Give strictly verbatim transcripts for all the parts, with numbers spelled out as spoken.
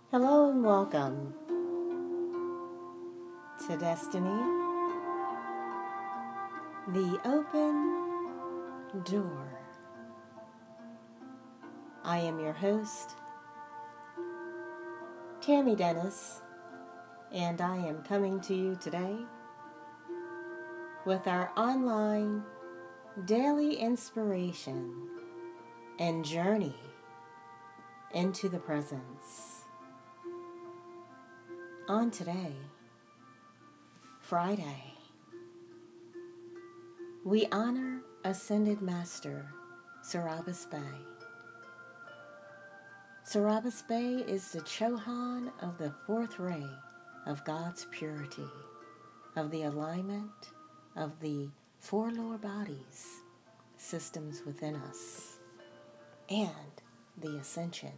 Hello and welcome to Destiny, the Open Door. I am your host, Tammy Dennis, and I am coming to you today with our online daily inspiration and journey into the presence. On today, Friday, we honor Ascended Master Serapis Bey. Serapis Bey is the Chohan of the fourth ray of God's purity, of the alignment of the four lower bodies, systems within us, and the ascension.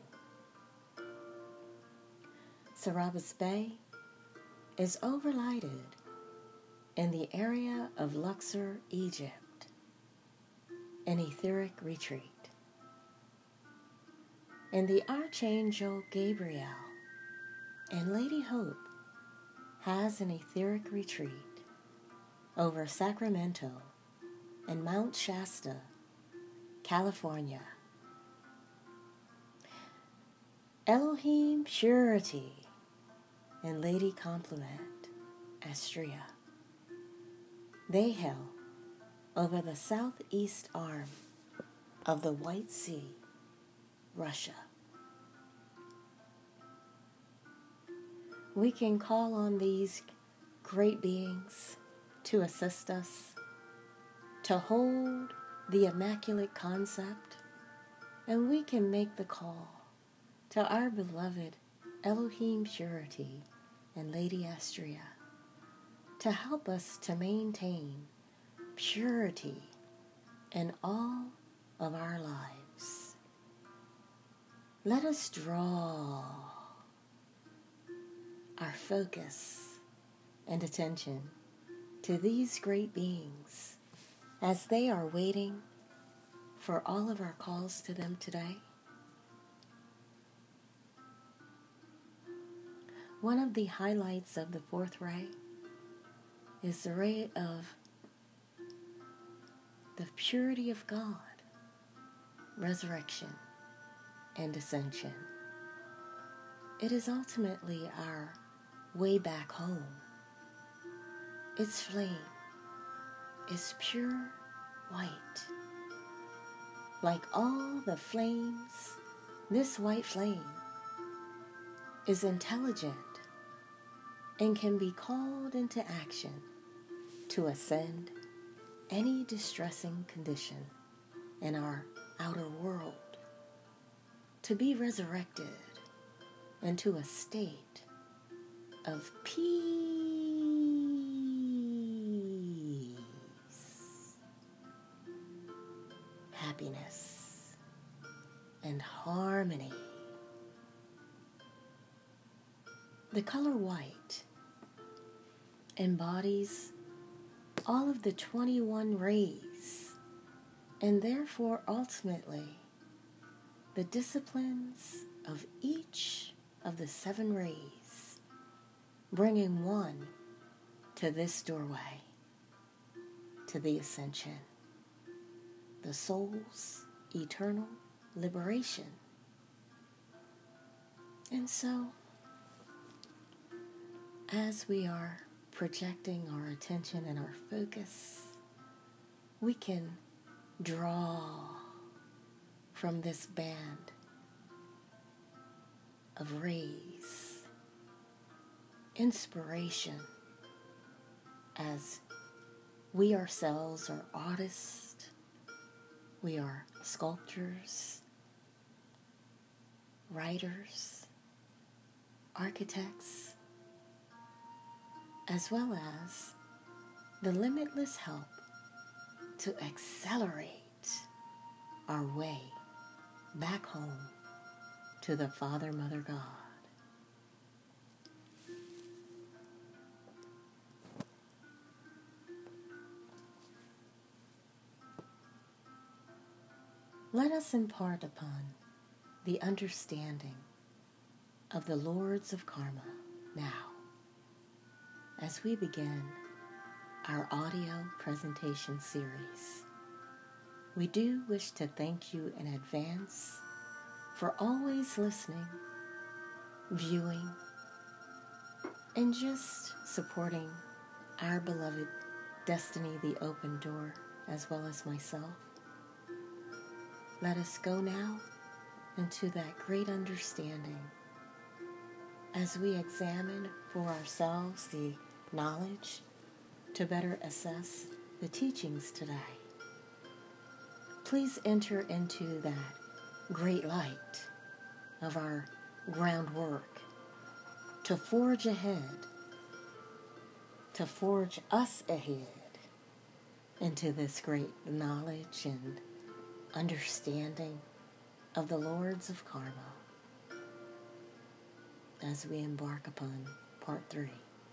Serapis Bey is overlighted in the area of Luxor, Egypt, an etheric retreat. And the Archangel Gabriel and Lady Hope has an etheric retreat over Sacramento and Mount Shasta, California. Elohim Purity and Lady Complement, Astrea. They hail over the southeast arm of the White Sea, Russia. We can call on these great beings to assist us, to hold the Immaculate Concept, and we can make the call to our beloved Elohim Purity and Lady Astrea to help us to maintain purity in all of our lives. Let us draw our focus and attention to these great beings as they are waiting for all of our calls to them today. One of the highlights of the fourth ray is the ray of the purity of God, resurrection, and ascension. It is ultimately our way back home. Its flame is pure white. Like all the flames, this white flame is intelligent and can be called into action to ascend any distressing condition in our outer world, to be resurrected into a state of peace, happiness, and harmony. The color white embodies all of the twenty-one rays, and therefore ultimately the disciplines of each of the seven rays, bringing one to this doorway, to the ascension, the soul's eternal liberation. And so, as we are projecting our attention and our focus, we can draw from this band of rays inspiration as we ourselves are artists, we are sculptors, writers, architects, as well as the limitless help to accelerate our way back home to the Father, Mother, God. Let us impart upon the understanding of the Lords of Karma now, as we begin our audio presentation series. We do wish to thank you in advance for always listening, viewing, and just supporting our beloved Destiny the Open Door, as well as myself. Let us go now into that great understanding as we examine for ourselves the knowledge to better assess the teachings today. Please enter into that great light of our groundwork to forge ahead, to forge us ahead into this great knowledge and understanding of the Lords of Karma as we embark upon part three.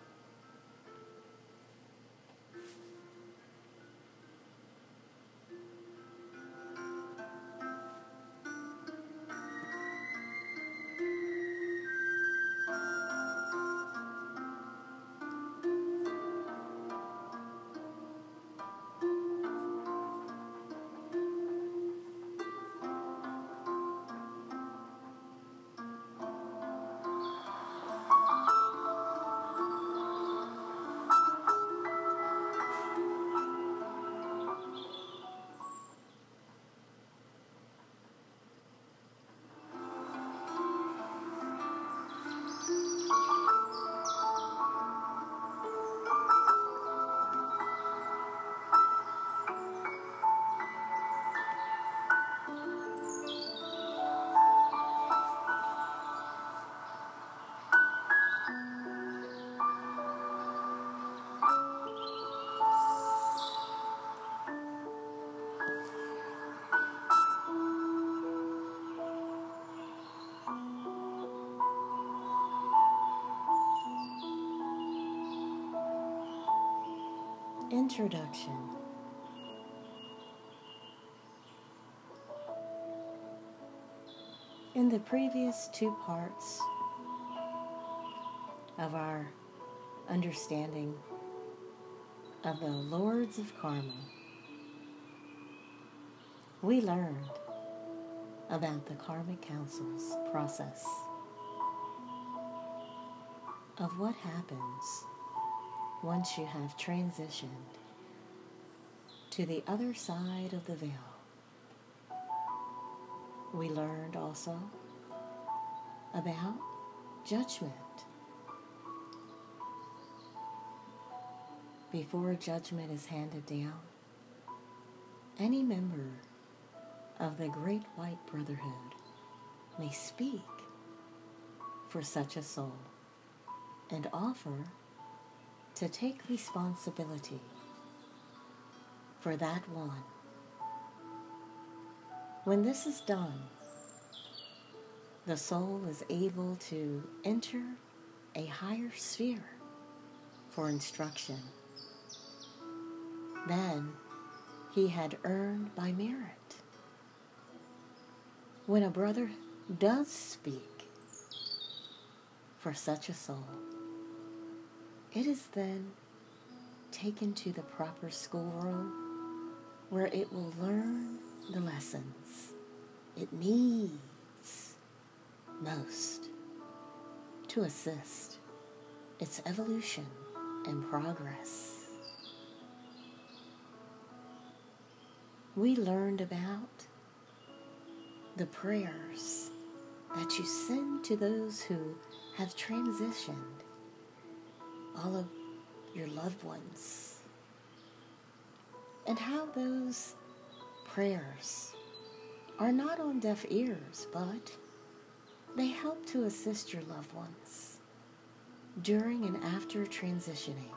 Introduction. In the previous two parts of our understanding of the Lords of Karma, we learned about the Karmic Council's process of what happens once you have transitioned to the other side of the veil. We learned also about judgment. Before judgment is handed down, any member of the Great White Brotherhood may speak for such a soul and offer to take responsibility for that one. When this is done, the soul is able to enter a higher sphere for instruction than he had earned by merit. When a brother does speak for such a soul, it is then taken to the proper schoolroom where it will learn the lessons it needs most to assist its evolution and progress. We learned about the prayers that you send to those who have transitioned, all of your loved ones, and how those prayers are not on deaf ears, but they help to assist your loved ones during and after transitioning.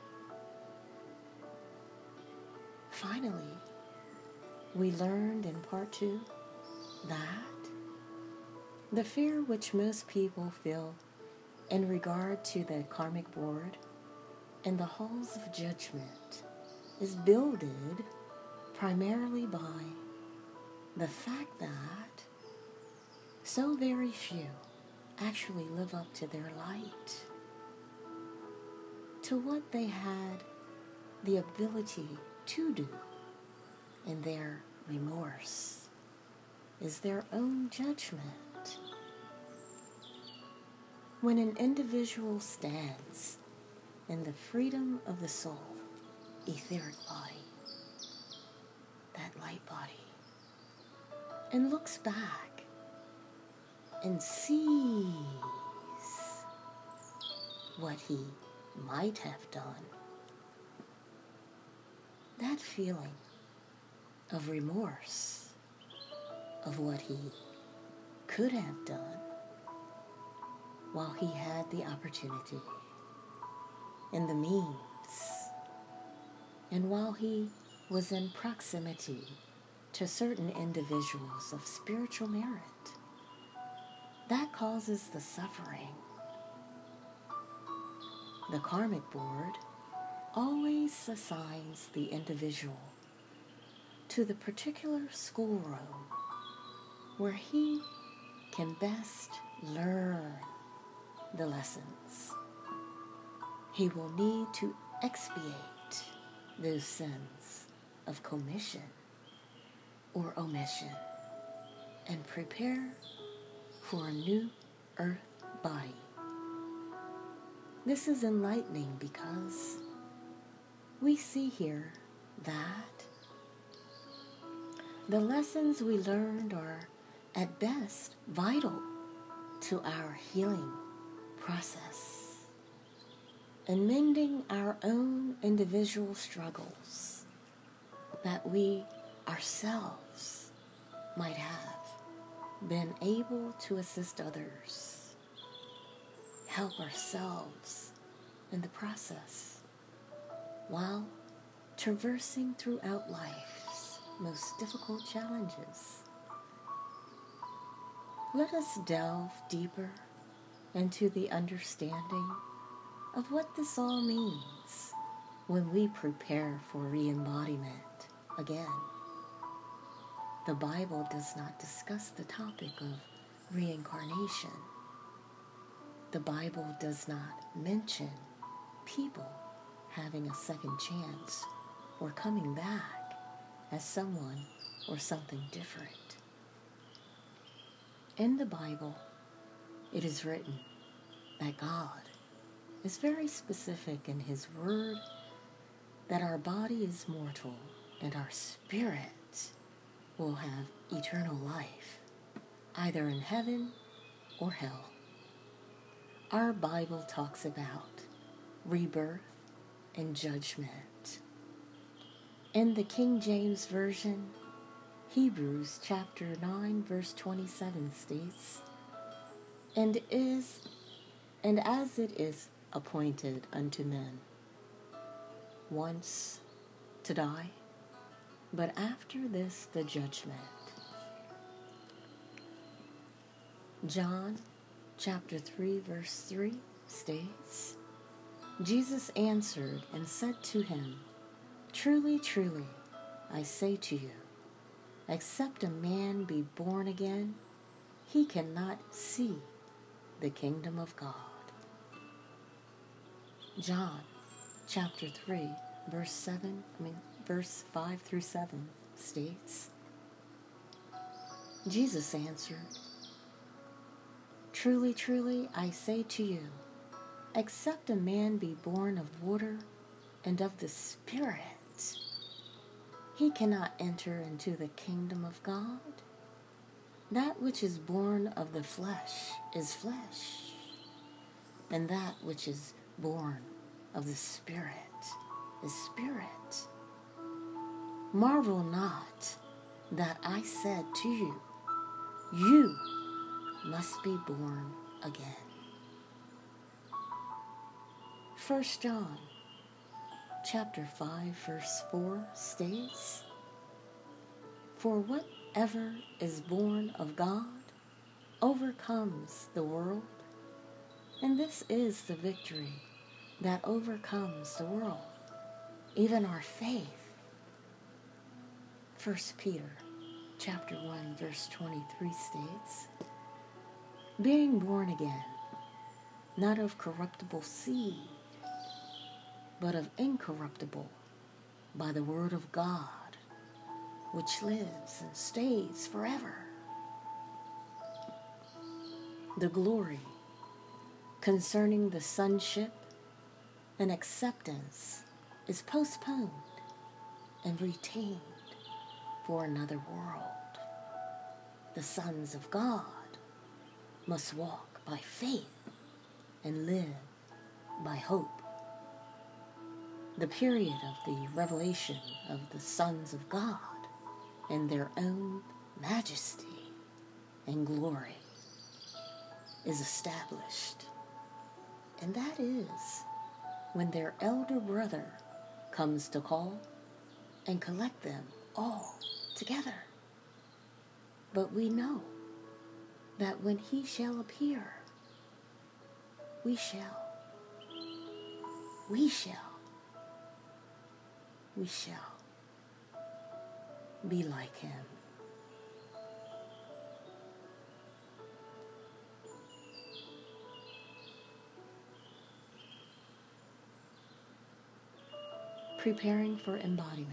Finally, we learned in part two that the fear which most people feel in regard to the karmic board and the halls of judgment is builded primarily by the fact that so very few actually live up to their light, to what they had the ability to do. And their remorse is their own judgment. When an individual stands in the freedom of the soul, etheric body, that light body, and looks back and sees what he might have done, that feeling of remorse of what he could have done while he had the opportunity and the means, and while he was in proximity to certain individuals of spiritual merit, that causes the suffering. The karmic board always assigns the individual to the particular schoolroom where he can best learn the lessons. He will need to expiate those sins of commission or omission and prepare for a new earth body. This is enlightening because we see here that the lessons we learned are at best vital to our healing process and mending our own individual struggles that we ourselves might have been able to assist others, help ourselves in the process while traversing throughout life's most difficult challenges. Let us delve deeper into the understanding of what this all means when we prepare for re-embodiment again. The Bible does not discuss the topic of reincarnation. The Bible does not mention people having a second chance or coming back as someone or something different. In the Bible, it is written that God is very specific in His word that our body is mortal and our spirit will have eternal life, either in heaven or hell. Our Bible talks about rebirth and judgment. In the King James Version, Hebrews chapter nine verse twenty-seven states, And is and as it is appointed unto men once to die, but after this the judgment. John chapter three verse three states, Jesus answered and said to him, Truly, truly, I say to you, except a man be born again, he cannot see the kingdom of God. John chapter three verse seven, I mean verse five through seven states, Jesus answered, Truly, truly, I say to you, except a man be born of water and of the Spirit, he cannot enter into the kingdom of God. That which is born of the flesh is flesh, and that which is born of the Spirit is spirit. Marvel not that I said to you, you must be born again. First John chapter five verse four states, For whatever is born of God overcomes the world, and this is the victory that overcomes the world, even our faith. First Peter chapter one verse twenty-three states, being born again, not of corruptible seed, but of incorruptible, by the word of God, which lives and stays forever. The glory concerning the sonship and acceptance is postponed and retained for another world. The sons of God must walk by faith and live by hope. The period of the revelation of the sons of God in their own majesty and glory is established, and that is when their elder brother comes to call and collect them all together. But we know that when he shall appear, we shall, we shall, we shall be like him. Preparing for embodiment.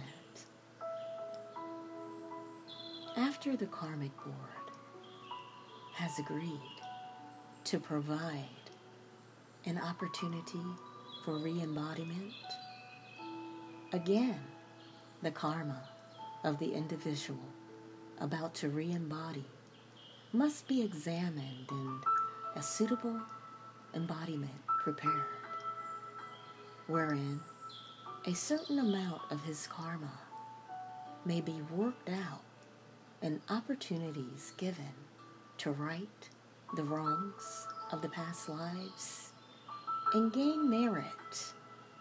After the Karmic Board has agreed to provide an opportunity for re-embodiment, again, the karma of the individual about to re-embody must be examined and a suitable embodiment prepared, wherein a certain amount of his karma may be worked out and opportunities given to right the wrongs of the past lives and gain merit.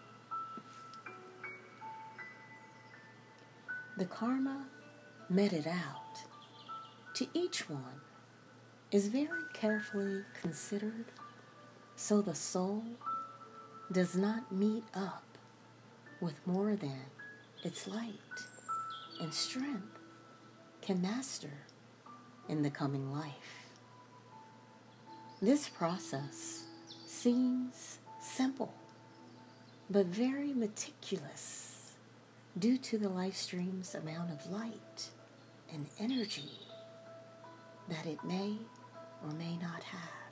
The karma meted out to each one is very carefully considered so the soul does not meet up with more than its light and strength can master in the coming life. This process seems simple, but very meticulous due to the life stream's amount of light and energy that it may or may not have.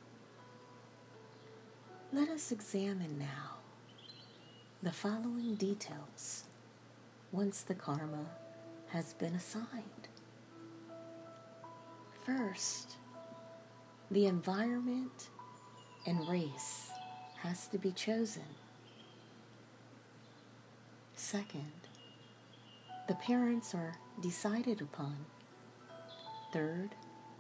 Let us examine now the following details once the karma has been assigned. First, the environment and race has to be chosen. Second, the parents are decided upon. Third,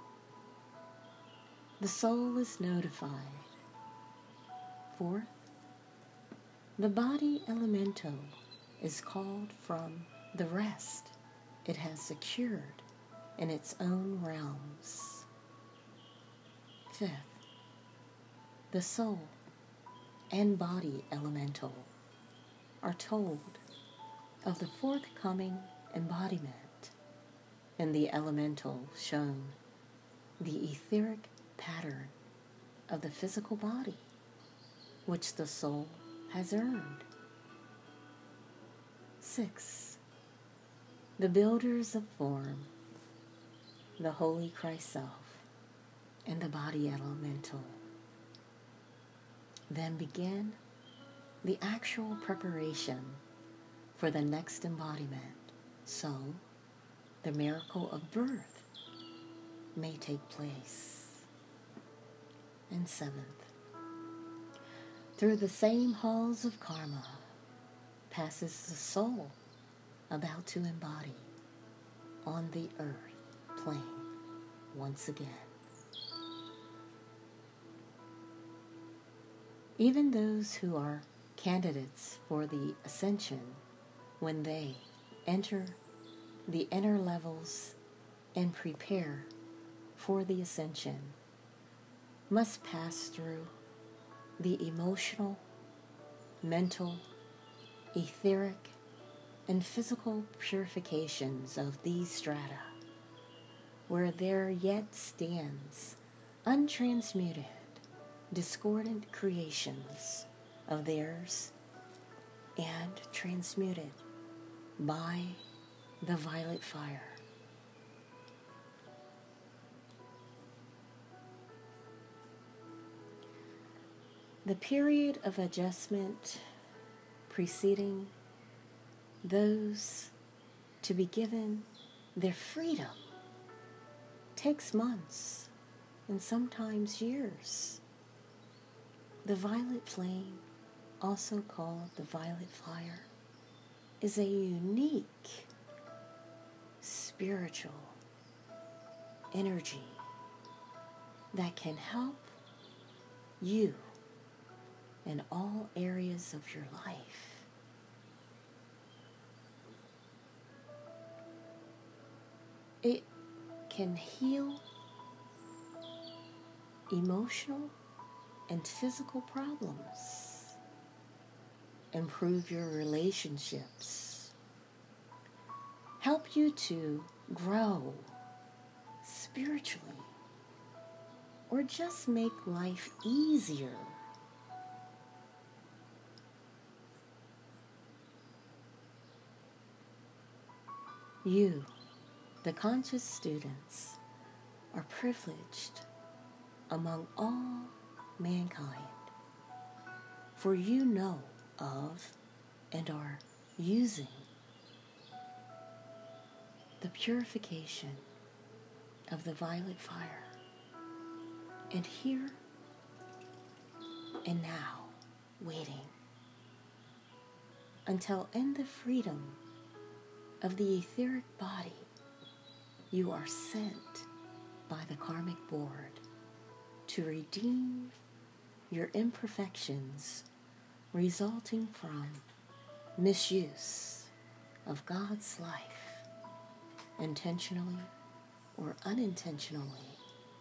the soul is notified. Fourth, the body elemental is called from the rest it has secured in its own realms. Fifth, the soul and body elemental are told of the forthcoming embodiment, and the elemental shown the etheric pattern of the physical body, which the soul has earned. Six, the builders of form, the Holy Christ Self, and the body elemental, then begin the actual preparation for the next embodiment, so the miracle of birth may take place. And seventh, through the same halls of karma passes the soul about to embody on the earth plane once again. Even those who are candidates for the ascension, when they enter the inner levels and prepare for the ascension, must pass through the emotional, mental, etheric, and physical purifications of these strata, where there yet stands untransmuted, discordant creations of theirs and transmuted by the violet fire. The period of adjustment preceding those to be given their freedom takes months and sometimes years. The violet flame, also called the violet fire, is a unique spiritual energy that can help you in all areas of your life. It can heal emotional and physical problems, improve your relationships, help you to grow spiritually, or just make life easier. You, the conscious students, are privileged among all mankind, for you know of and are using the purification of the violet fire. And here and now, waiting until in the freedom of the etheric body, you are sent by the karmic board to redeem your imperfections resulting from misuse of God's life, intentionally or unintentionally.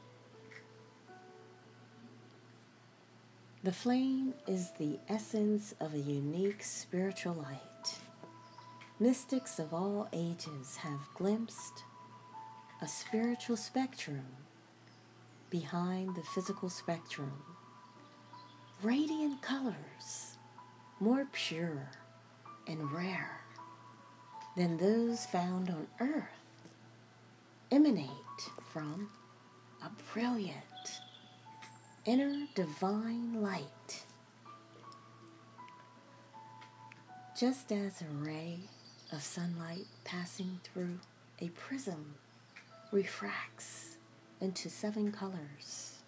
The flame is the essence of a unique spiritual light. Mystics of all ages have glimpsed a spiritual spectrum behind the physical spectrum. Radiant colors, more pure and rare than those found on earth, emanate from a brilliant inner divine light. Just as a ray of sunlight passing through a prism refracts into seven colors,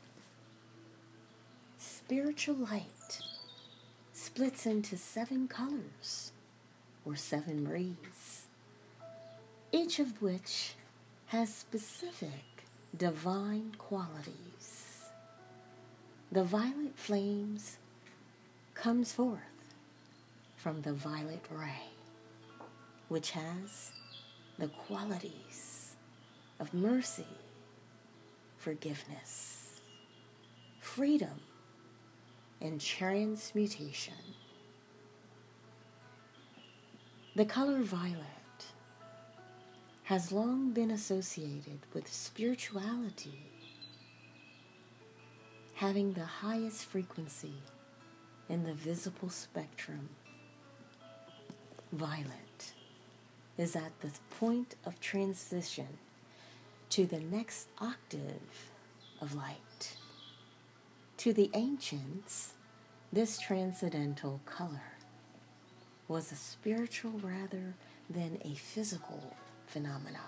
spiritual light splits into seven colors or seven rays, each of which has specific divine qualities. The violet flames comes forth from the violet ray, which has the qualities of mercy, forgiveness, freedom, and transmutation. The color violet has long been associated with spirituality, having the highest frequency in the visible spectrum. Violet is at the point of transition to the next octave of light. To the ancients, this transcendental color was a spiritual rather than a physical phenomenon.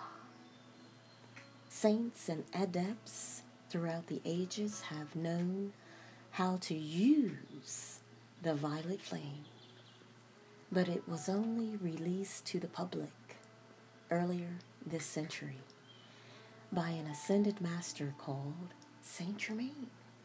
Saints and adepts throughout the ages have known how to use the violet flame, but it was only released to the public earlier this century by an ascended master called Saint Germain.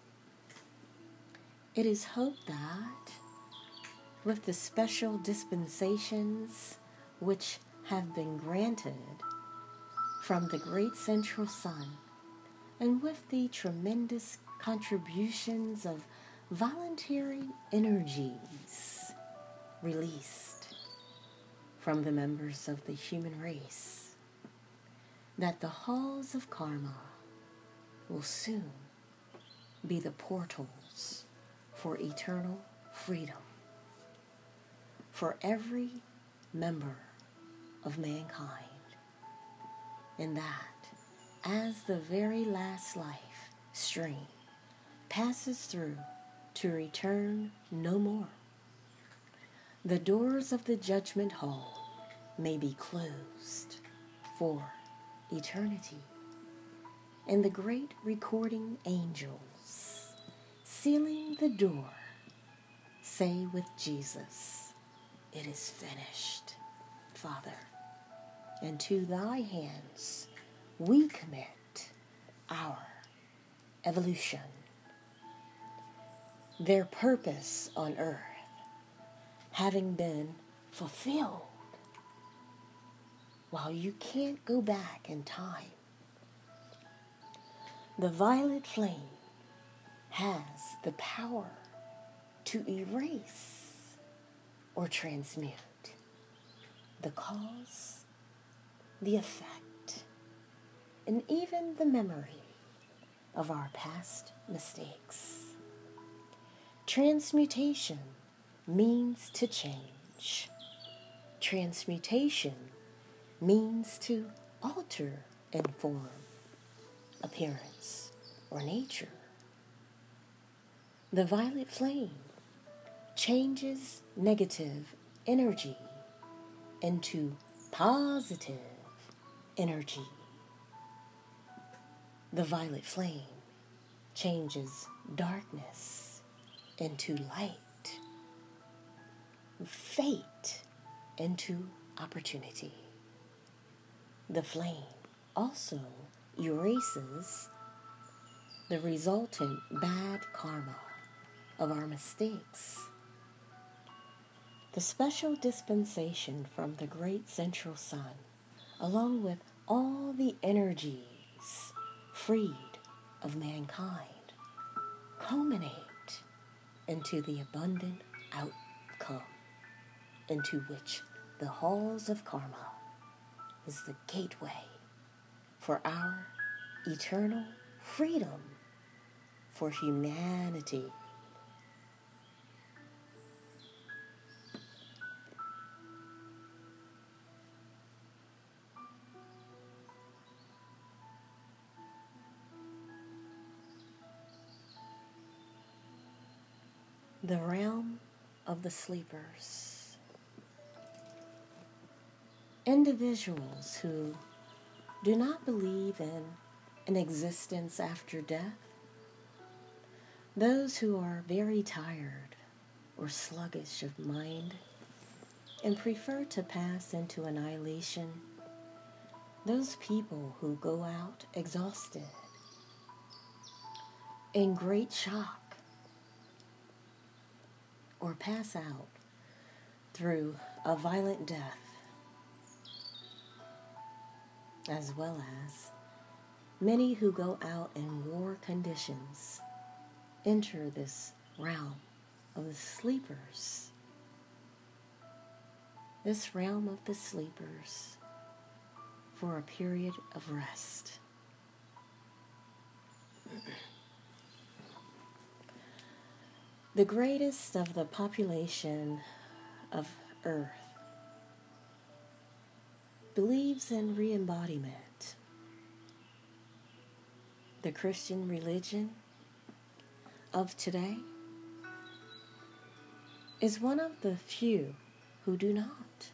It is hoped that with the special dispensations which have been granted from the great central sun, and with the tremendous contributions of voluntary energies released from the members of the human race, that the halls of karma will soon be the portals for eternal freedom for every member of mankind, and that as the very last life stream passes through to return no more, the doors of the judgment hall may be closed for eternity, and the great recording angels sealing the door say with Jesus, "It is finished, Father, and to thy hands we commit our evolution." Their purpose on earth having been fulfilled, while you can't go back in time, the violet flame has the power to erase or transmute the cause, the effect, and even the memory of our past mistakes. Transmutation means to change. Transmutation means to alter in form, appearance, or nature. The violet flame changes negative energy into positive energy. The violet flame changes darkness into light, fate into opportunity. The flame also erases the resultant bad karma of our mistakes. The special dispensation from the great central sun, along with all the energies freed of mankind, culminate into the abundant outcome into which the halls of karma is the gateway for our eternal freedom for humanity. The realm of the sleepers. Individuals who do not believe in an existence after death, those who are very tired or sluggish of mind and prefer to pass into annihilation, those people who go out exhausted, in great shock, or pass out through a violent death, as well as many who go out in war conditions, enter this realm of the sleepers. This realm of the sleepers for a period of rest. The greatest of the population of Earth believes in re-embodiment. The Christian religion of today is one of the few who do not.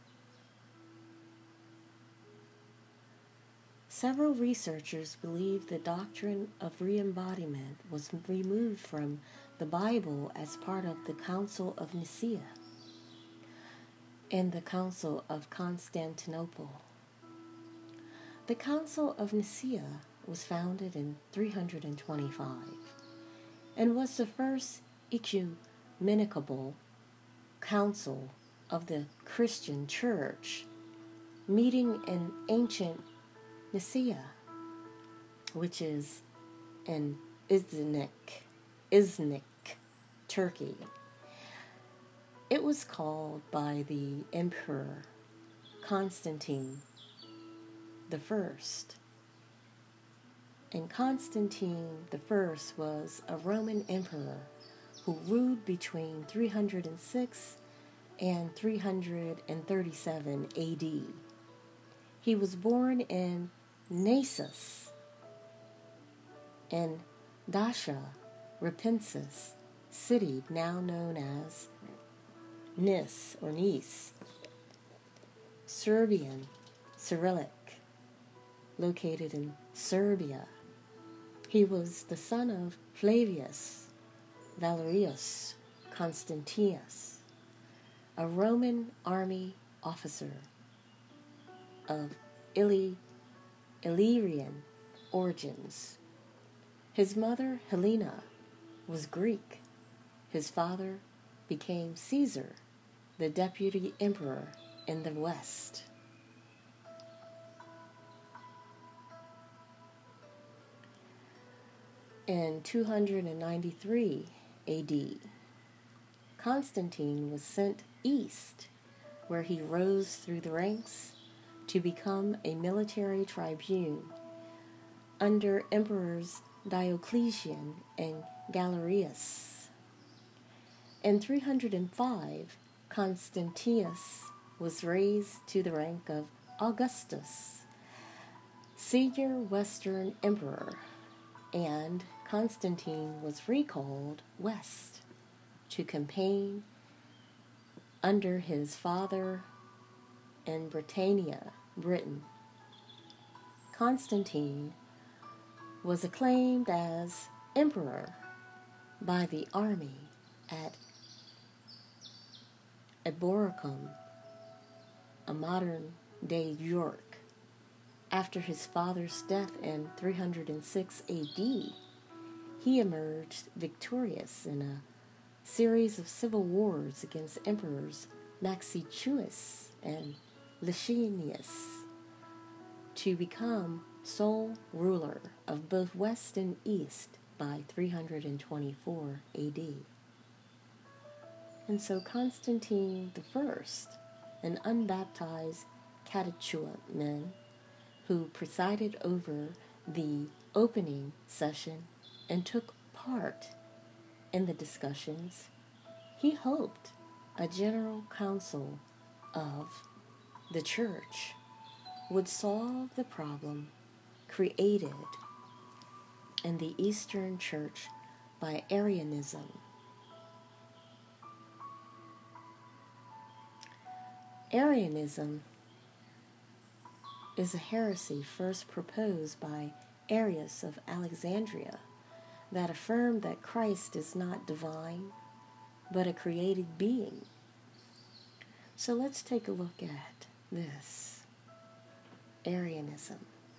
Several researchers believe the doctrine of re-embodiment was removed from the Bible as part of the Council of Nicaea and the Council of Constantinople. The Council of Nicaea was founded in three hundred twenty-five and was the first ecumenical council of the Christian Church, meeting in ancient Nicaea, which is in Iznik, Iznik, Turkey. It was called by the Emperor Constantine the First And Constantine the First was a Roman emperor who ruled between three hundred six and three hundred thirty-seven A D. He was born in Naissus in Dacia Ripensis city, now known as Nis or Nice, Serbian Cyrillic, located in Serbia. He was the son of Flavius Valerius Constantius, a Roman army officer of Illy- Illyrian origins. His mother, Helena, was Greek. His father became Caesar, the deputy emperor in the West. In two hundred ninety-three A D, Constantine was sent east, where he rose through the ranks to become a military tribune under emperors Diocletian and Galerius. In three hundred five, Constantius was raised to the rank of Augustus, senior Western emperor, and Constantine was recalled west to campaign under his father in Britannia, Britain. Constantine was acclaimed as emperor by the army at Eboracum, a modern-day York. After his father's death in three hundred six A D, he emerged victorious in a series of civil wars against emperors Maxentius and Licinius to become sole ruler of both West and East by three hundred twenty-four A D. And so Constantine the First, an unbaptized catechumen who presided over the opening session and took part in the discussions, he hoped a general council of the church would solve the problem created in the Eastern Church by Arianism. Arianism is a heresy first proposed by Arius of Alexandria that affirmed that Christ is not divine, but a created being. So let's take a look at this Arianism.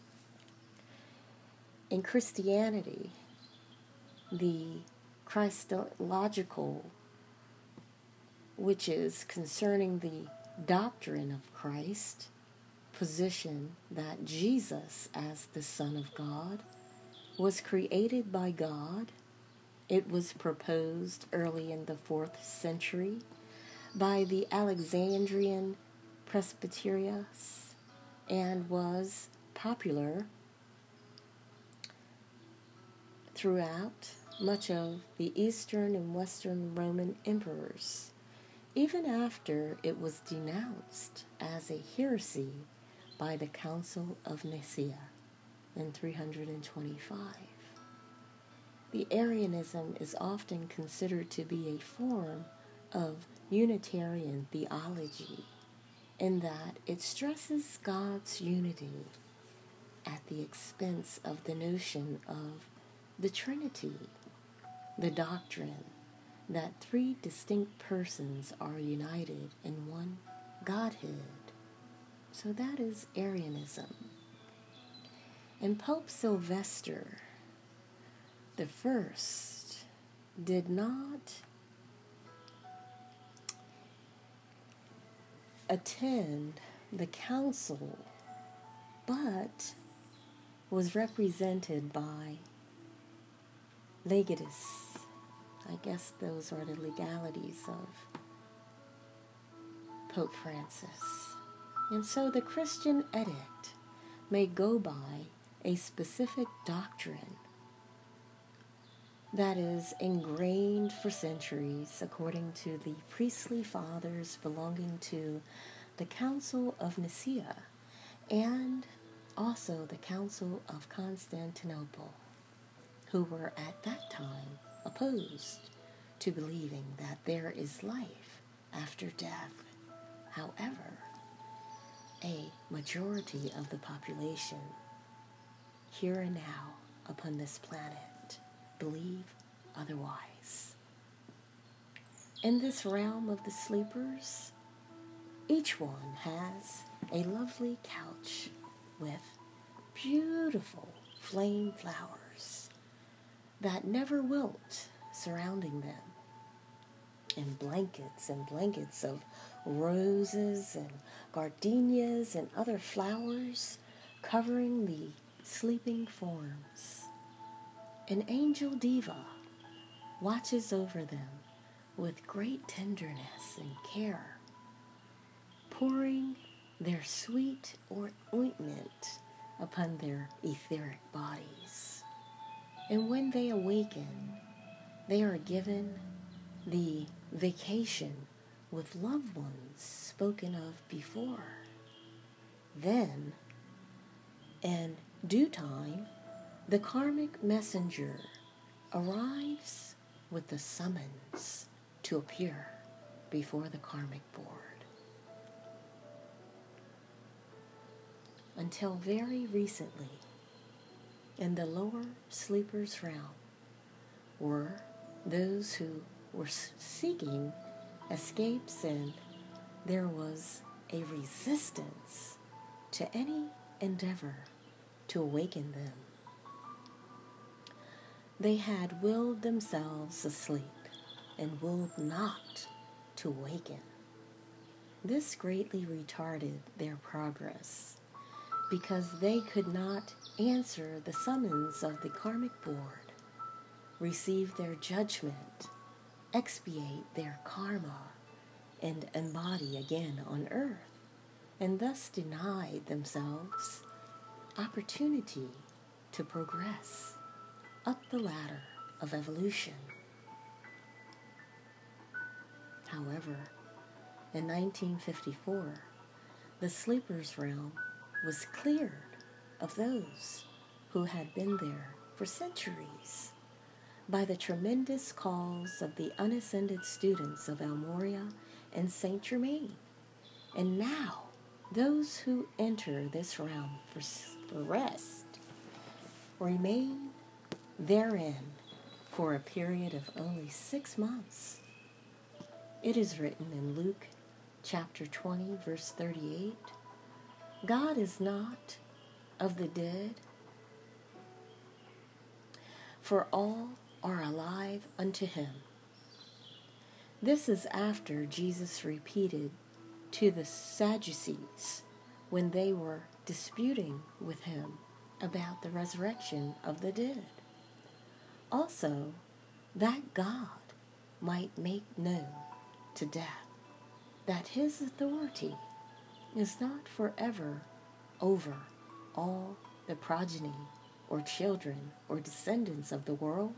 In Christianity, the Christological, which is concerning the doctrine of Christ, position that Jesus, as the Son of God, was created by God. It was proposed early in the fourth century by the Alexandrian Presbyterians and was popular throughout much of the Eastern and Western Roman emperors, even after it was denounced as a heresy by the Council of Nicaea in three hundred twenty-five. The Arianism is often considered to be a form of Unitarian theology in that it stresses God's unity at the expense of the notion of the Trinity, the doctrine that three distinct persons are united in one Godhead. So that is Arianism. And Pope Sylvester the First did not attend the council, but was represented by legatus. I guess those are the legalities of Pope Francis. And so the Christian edict may go by a specific doctrine that is ingrained for centuries according to the priestly fathers belonging to the Council of Nicaea and also the Council of Constantinople, who were at that time opposed to believing that there is life after death. However, a majority of the population here and now upon this planet believe otherwise. In this realm of the sleepers, each one has a lovely couch with beautiful flame flowers that never wilt surrounding them, and blankets and blankets of roses and gardenias and other flowers covering the sleeping forms. An angel diva watches over them with great tenderness and care, pouring their sweet or ointment upon their etheric bodies. And when they awaken, they are given the vacation with loved ones spoken of before. Then, in due time, the karmic messenger arrives with the summons to appear before the karmic board. Until very recently, in the lower sleepers realm, were those who were seeking escapes, and there was a resistance to any endeavor to awaken them. They had willed themselves asleep and willed not to waken. This greatly retarded their progress because they could not answer the summons of the karmic board, receive their judgment, expiate their karma, and embody again on earth, and thus denied themselves opportunity to progress up the ladder of evolution. However, in nineteen fifty-four, the sleepers realm was cleared of those who had been there for centuries by the tremendous calls of the unascended students of El Morya and Saint Germain. And now, those who enter this realm for, for rest remain therein for a period of only six months. It is written in Luke chapter twenty, verse thirty-eight, God is not of the dead, for all are alive unto him. This is after Jesus repeated to the Sadducees when they were disputing with him about the resurrection of the dead. Also, that God might make known to death that his authority is not forever over all the progeny or children or descendants of the world.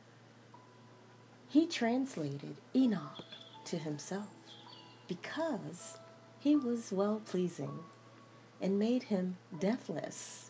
He translated Enoch to himself because he was well-pleasing and made him deathless.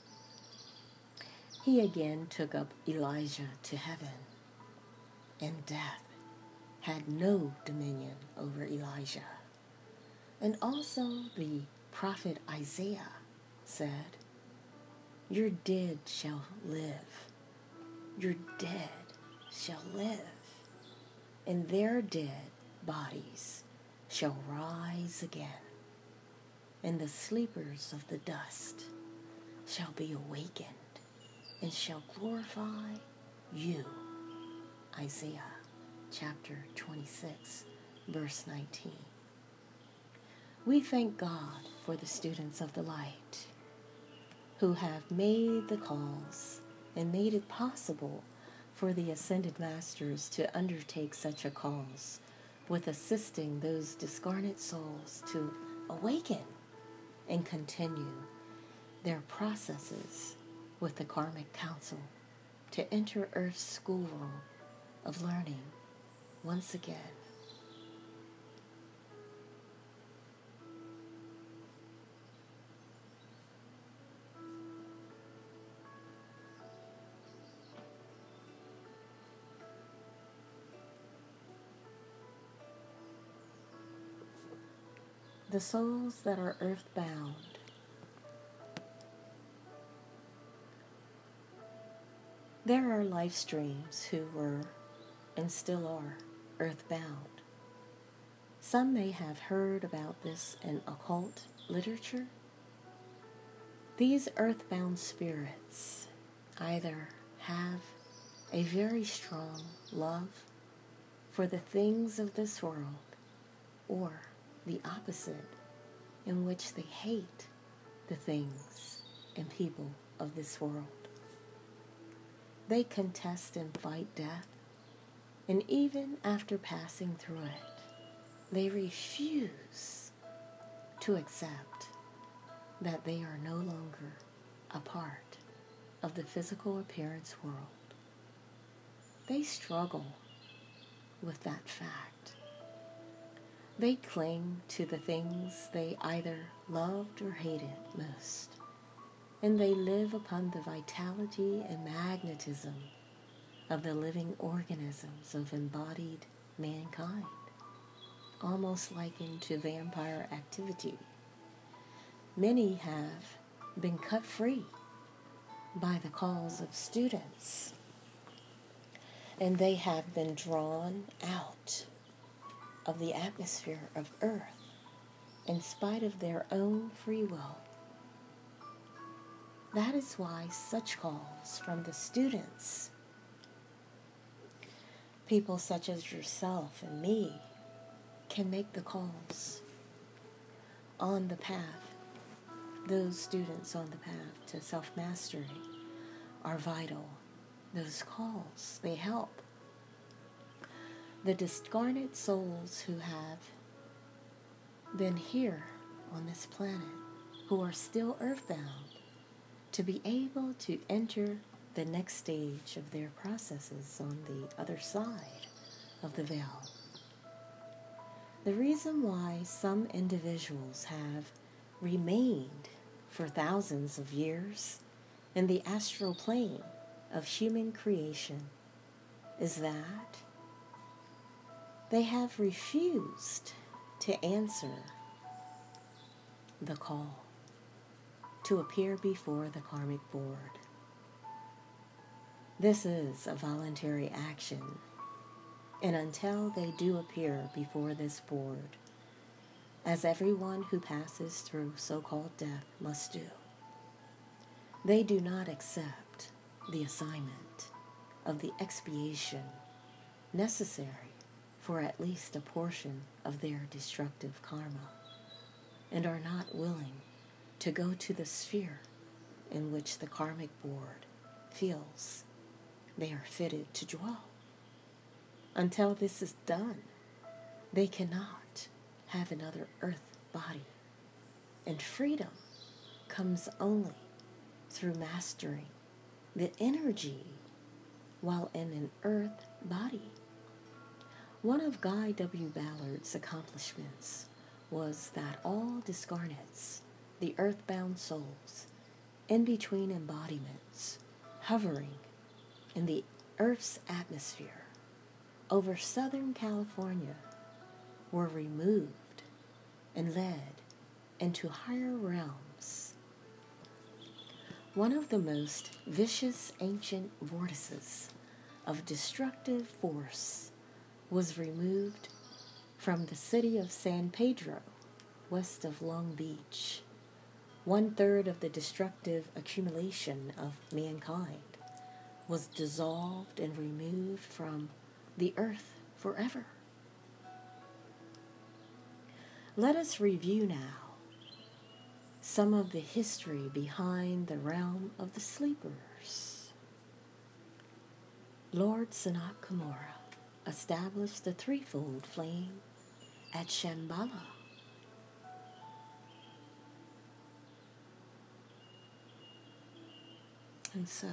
He again took up Elijah to heaven, and death had no dominion over Elijah. And also the prophet Isaiah said, your dead shall live, your dead shall live, and their dead bodies shall rise again, and the sleepers of the dust shall be awakened and shall glorify you. Isaiah chapter twenty-six, verse nineteen. We thank God for the students of the light who have made the calls and made it possible for the ascended masters to undertake such a cause with assisting those discarnate souls to awaken and continue their processes with the Karmic Council to enter Earth's schoolroom of learning once again. The souls that are earthbound there are life streams who were and still are earthbound. Some may have heard about this in occult literature. These earthbound spirits either have a very strong love for the things of this world, or the opposite, in which they hate the things and people of this world. They contest and fight death, and even after passing through it, they refuse to accept that they are no longer a part of the physical appearance world. They struggle with that fact. They cling to the things they either loved or hated most, and they live upon the vitality and magnetism of the living organisms of embodied mankind, almost likened to vampire activity. Many have been cut free by the calls of students, and they have been drawn out of the atmosphere of Earth in spite of their own free will. That is why such calls from the students, people such as yourself and me, can make the calls on the path. Those students on the path to self-mastery are vital. Those calls, they help. The discarnate souls who have been here on this planet, who are still earthbound, to be able to enter the next stage of their processes on the other side of the veil. The reason why some individuals have remained for thousands of years in the astral plane of human creation is that they have refused to answer the call to appear before the karmic board. This is a voluntary action, and until they do appear before this board, as everyone who passes through so-called death must do, they do not accept the assignment of the expiation necessary for at least a portion of their destructive karma, and are not willing to go to the sphere in which the karmic board feels they are fitted to dwell. Until this is done, they cannot have another earth body, and freedom comes only through mastering the energy while in an earth body. One of Guy W. Ballard's accomplishments was that all discarnates, the earthbound souls, in between embodiments, hovering in the Earth's atmosphere over Southern California, were removed and led into higher realms. One of the most vicious ancient vortices of destructive force was removed from the city of San Pedro, west of Long Beach. One-third of the destructive accumulation of mankind was dissolved and removed from the earth forever. Let us review now some of the history behind the realm of the sleepers. Lord Sanat Kumara established the threefold flame at Shambhala. And so,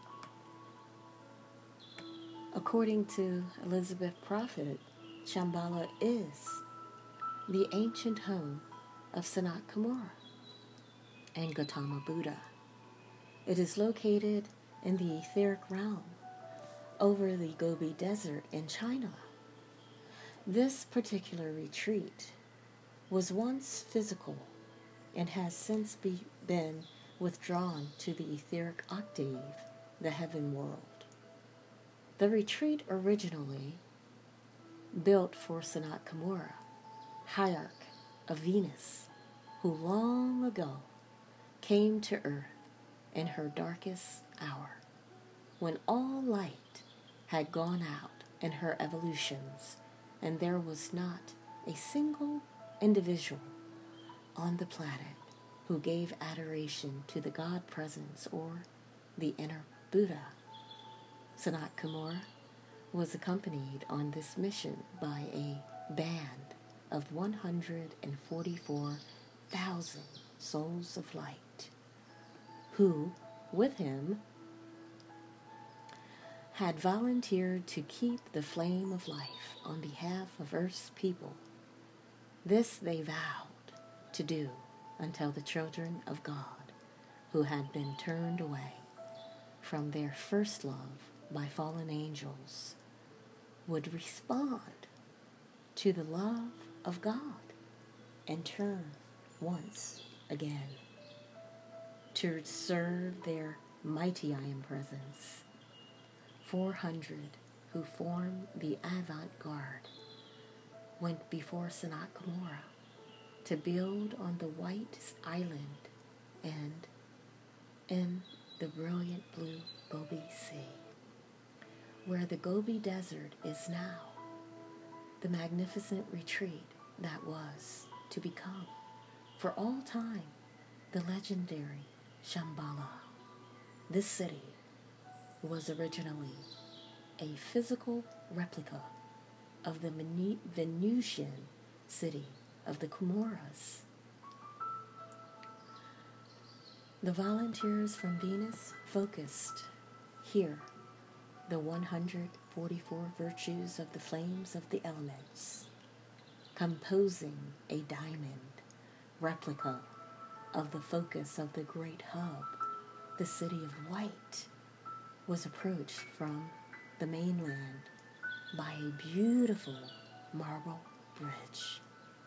according to Elizabeth Prophet, Shambhala is the ancient home of Sanat Kumara and Gautama Buddha. It is located in the etheric realm over the Gobi Desert in China. This particular retreat was once physical and has since be, been withdrawn to the etheric octave, the heaven world. The retreat originally built for Sanat Kumara, hierarch of Venus, who long ago came to earth in her darkest hour, when all light had gone out in her evolutions, and there was not a single individual on the planet who gave adoration to the God presence or the inner Buddha. Sanat Kumara was accompanied on this mission by a band of one hundred forty-four thousand souls of light, who, with him, had volunteered to keep the flame of life on behalf of Earth's people. This they vowed to do until the children of God, who had been turned away from their first love by fallen angels, would respond to the love of God and turn once again to serve their mighty I Am Presence. Four hundred who formed the avant-garde went before Sanat Kumara to build on the white island and in the brilliant blue Gobi Sea, where the Gobi Desert is now, the magnificent retreat that was to become, for all time, the legendary Shambhala. This city was originally a physical replica of the Venusian city of the Comoros. The volunteers from Venus focused here the one hundred forty-four virtues of the flames of the elements, composing a diamond replica of the focus of the great hub. The city of White was approached from the mainland by a beautiful marble bridge.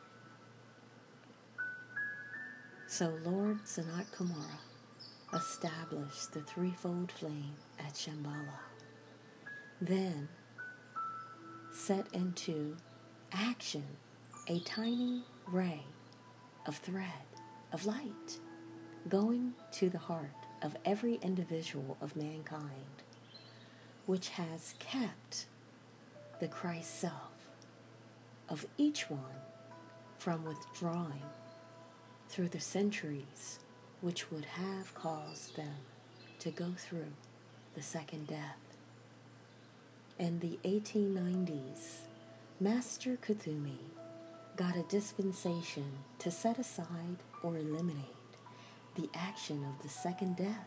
So Lord Sanat Kumara established the threefold flame at Shambhala, then set into action a tiny ray of thread of light going to the heart of every individual of mankind, which has kept the Christ self of each one from withdrawing through the centuries, which would have caused them to go through the second death. In the eighteen nineties, Master Kuthumi got a dispensation to set aside or eliminate the action of the second death.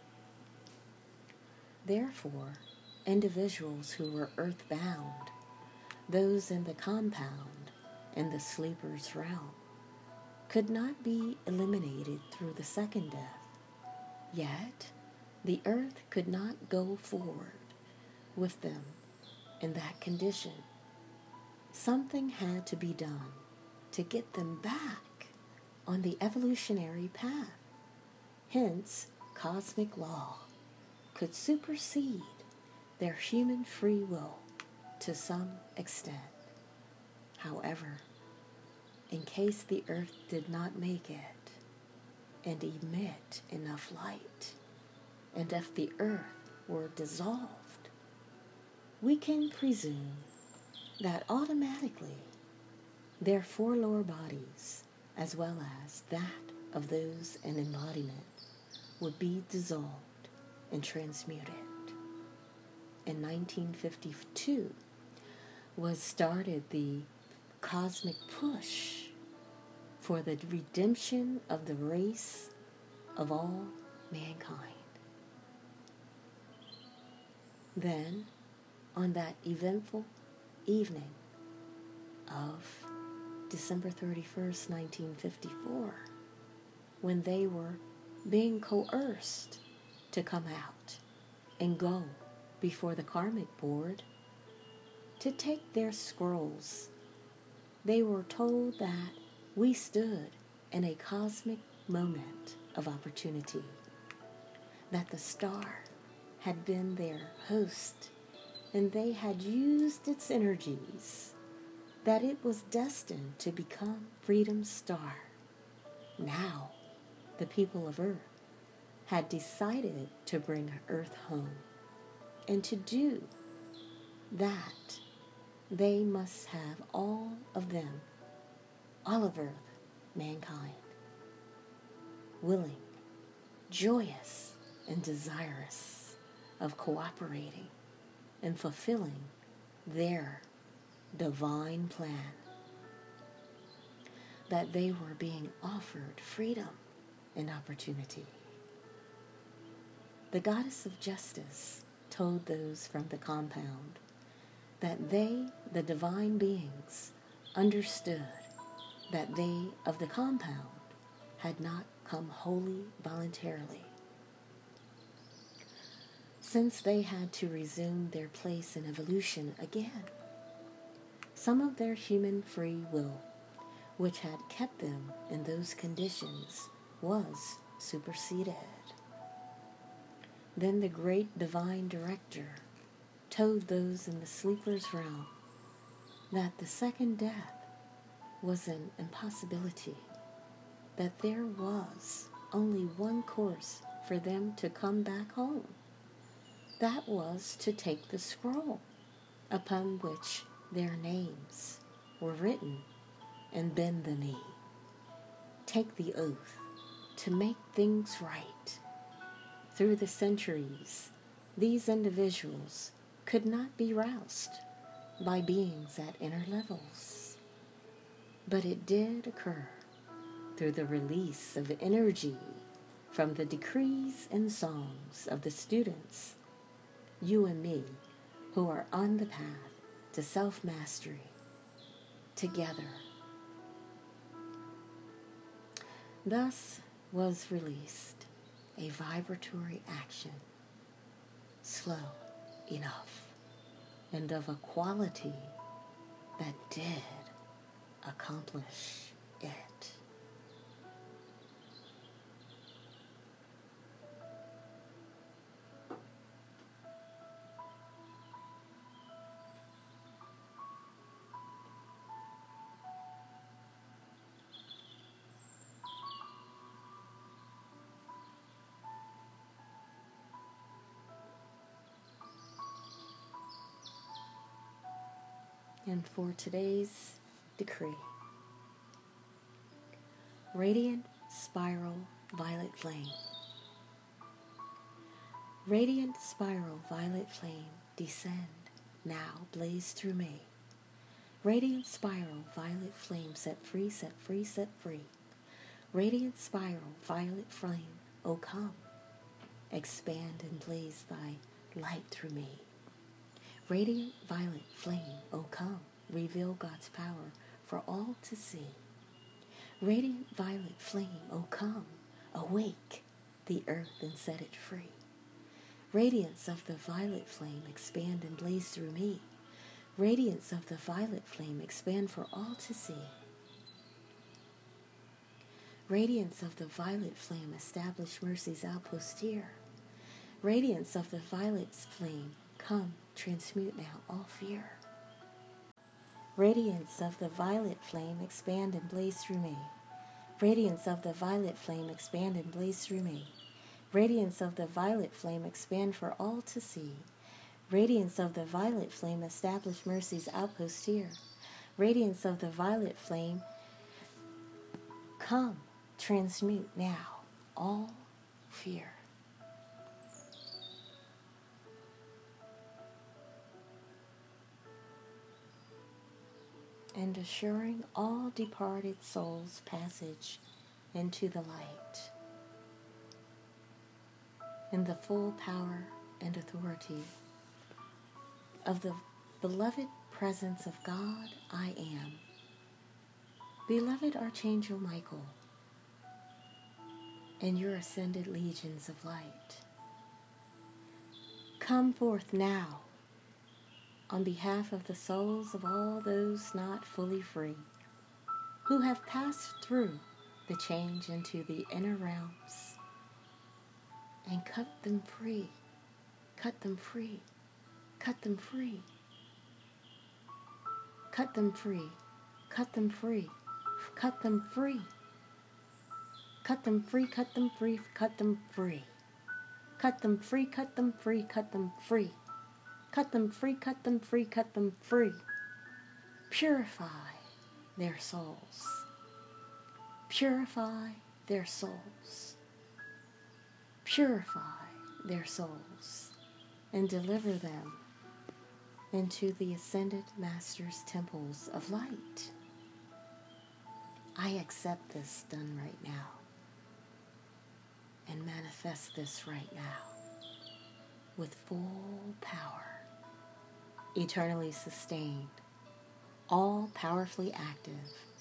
Therefore, individuals who were earthbound, those in the compound and the sleeper's realm, could not be eliminated through the second death. Yet, the earth could not go forward with them in that condition. Something had to be done to get them back on the evolutionary path. Hence, cosmic law could supersede their human free will to some extent. However, in case the earth did not make it and emit enough light, and if the earth were dissolved, we can presume that automatically their four lower bodies, as well as that of those in embodiment, would be dissolved and transmuted. In nineteen fifty-two was started the cosmic push for the redemption of the race of all mankind. Then, on that eventful evening of December thirty-first, nineteen fifty-four, when they were being coerced to come out and go before the karmic board to take their scrolls, they were told that we stood in a cosmic moment of opportunity, that the star had been their host and they had used its energies, that it was destined to become Freedom's star. Now, the people of Earth had decided to bring Earth home, and to do that, they must have all of them, all of Earth, mankind, willing, joyous, and desirous of cooperating and fulfilling their divine plan, that they were being offered freedom and opportunity. The goddess of justice told those from the compound that they, the divine beings, understood that they of the compound had not come wholly voluntarily, since they had to resume their place in evolution again. Some of their human free will, which had kept them in those conditions, was superseded. Then the great divine director told those in the sleeper's realm that the second death was an impossibility, that there was only one course for them to come back home. That was to take the scroll upon which their names were written and bend the knee. Take the oath to make things right. Through the centuries, these individuals could not be roused by beings at inner levels. But it did occur through the release of energy from the decrees and songs of the students, you and me, who are on the path to self-mastery together. Thus was released a vibratory action, slow enough, and of a quality that did accomplish it. And for today's decree, radiant spiral violet flame. Radiant spiral violet flame, descend, now blaze through me. Radiant spiral violet flame, set free, set free, set free. Radiant spiral violet flame, O come, expand and blaze thy light through me. Radiant violet flame, O come, reveal God's power for all to see. Radiant violet flame, O come, awake the earth and set it free. Radiance of the violet flame, expand and blaze through me. Radiance of the violet flame, expand for all to see. Radiance of the violet flame, establish mercy's outpost here. Radiance of the violet flame, come, transmute now all fear. Radiance of the violet flame, expand and blaze through me. Radiance of the violet flame, expand and blaze through me. Radiance of the violet flame, expand for all to see. Radiance of the violet flame, establish mercy's outpost here. Radiance of the violet flame, come, transmute now all fear. And assuring all departed souls passage into the light, in the full power and authority of the beloved presence of God I am. Beloved Archangel Michael, and your ascended legions of light, come forth now on behalf of the souls of all those not fully free, who have passed through the change into the inner realms, and cut them free, cut them free, cut them free, cut them free, cut them free, cut them free, cut them free, cut them free, cut them free, cut them free, cut them free, cut them free, cut them free, cut them free, cut them free. Purify their souls. Purify their souls. Purify their souls and deliver them into the ascended Master's temples of light. I accept this done right now and manifest this right now with full power, eternally sustained, all powerfully active,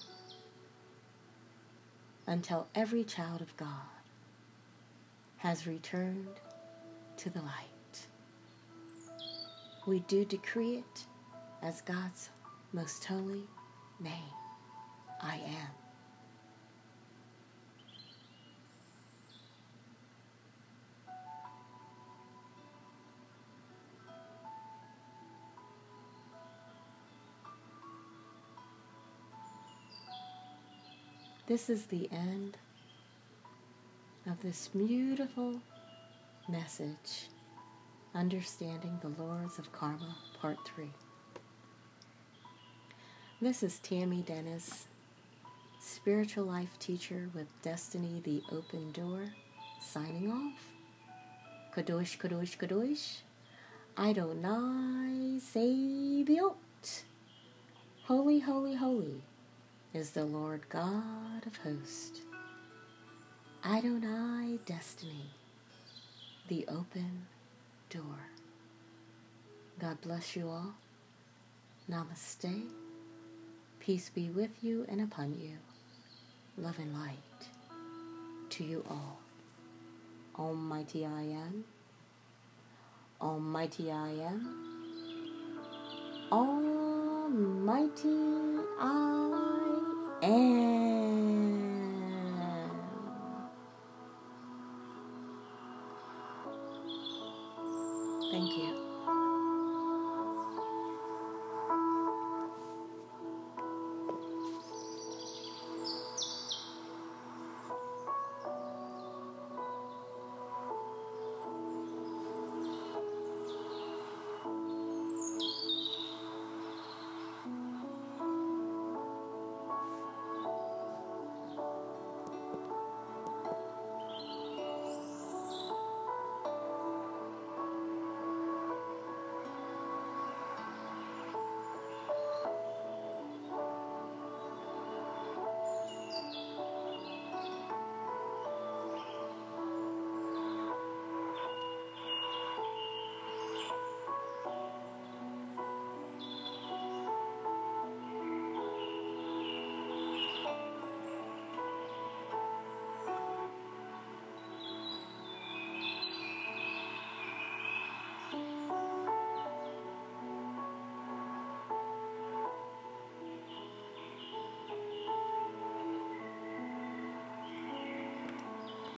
until every child of God has returned to the light. We do decree it as God's most holy name, I am. This is the end of this beautiful message, Understanding the Lords of Karma, Part three. This is Tammy Dennis, spiritual life teacher with Destiny the Open Door, signing off. Kadosh, Kadosh, Kadosh, Adonai Sabaoth. Holy, holy, holy is the Lord God of hosts. Adonai Destiny, the open door. God bless you all. Namaste. Peace be with you and upon you. Love and light to you all. Almighty I am. Almighty I am. Almighty I am. Thank you.